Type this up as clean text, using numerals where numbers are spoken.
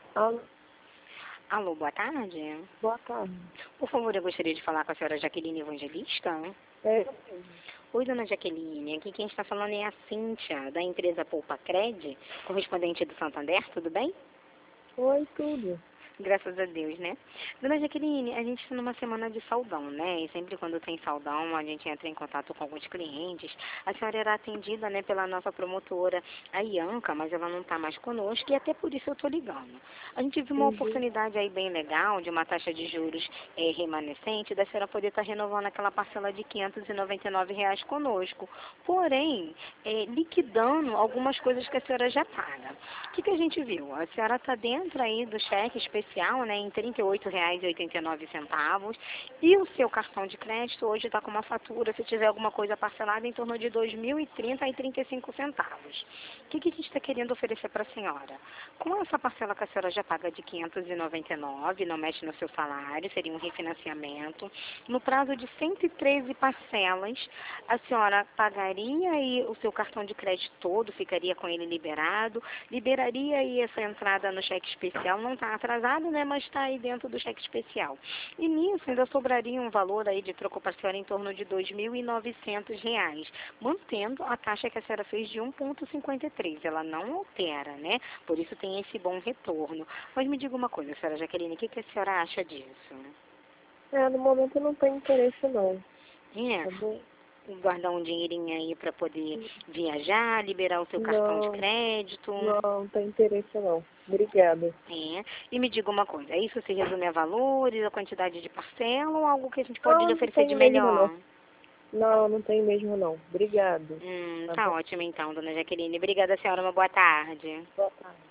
Alô, Alô, boa tarde. boa tarde. Por favor, eu gostaria de falar com a senhora Jaqueline Evangelista. É eu mesmo. Oi, dona Jaqueline. Aqui quem está falando é a Cíntia, da empresa Poupa Cred, correspondente do Santander, tudo bem? Oi, tudo. Graças a Deus, né? Dona Jaqueline, a gente está numa semana de saudão, né? E sempre quando tem saudão, a gente entra em contato com alguns clientes. A senhora era atendida, né, pela nossa promotora, a Ianca, mas ela não está mais conosco e até por isso eu estou ligando. A gente viu uma Uhum. oportunidade aí bem legal de uma taxa de juros remanescente da senhora poder estar renovando aquela parcela de R$ 599 conosco. Porém, liquidando algumas coisas que a senhora já paga. O que a gente viu? A senhora está dentro aí do cheque especial, né, em R$ 38,89, e o seu cartão de crédito hoje está com uma fatura, se tiver alguma coisa parcelada, em torno de R$ 2.030,35. O que a gente está querendo oferecer para a senhora? Com essa parcela que a senhora já paga de R$ 599, não mexe no seu salário, seria um refinanciamento, no prazo de 113 parcelas, a senhora pagaria aí o seu cartão de crédito todo, ficaria com ele liberado, liberaria aí essa entrada no cheque especial, não está atrasado, né, mas está aí dentro do cheque especial. E nisso ainda sobraria um valor aí de troco parcial em torno de R$ 2.900, mantendo a taxa que a senhora fez de 1,53. Ela não altera, né? Por isso tem esse bom retorno. Mas me diga uma coisa, senhora Jaqueline, o que a senhora acha disso? No momento eu não tenho interesse não, É, tá bom? guardar um dinheirinho aí para poder viajar, liberar o seu cartão de Não, crédito. não tem interesse não. Obrigada. É. E me diga uma coisa, isso se resume a valores, a quantidade de parcela ou algo que a gente pode Não, lhe não oferecer de tenho mesmo não. melhor? Não, não tenho mesmo não. Obrigado. Tá Tá bom? ótimo então, dona Jaqueline. Obrigada, senhora. Uma boa tarde. Boa tarde.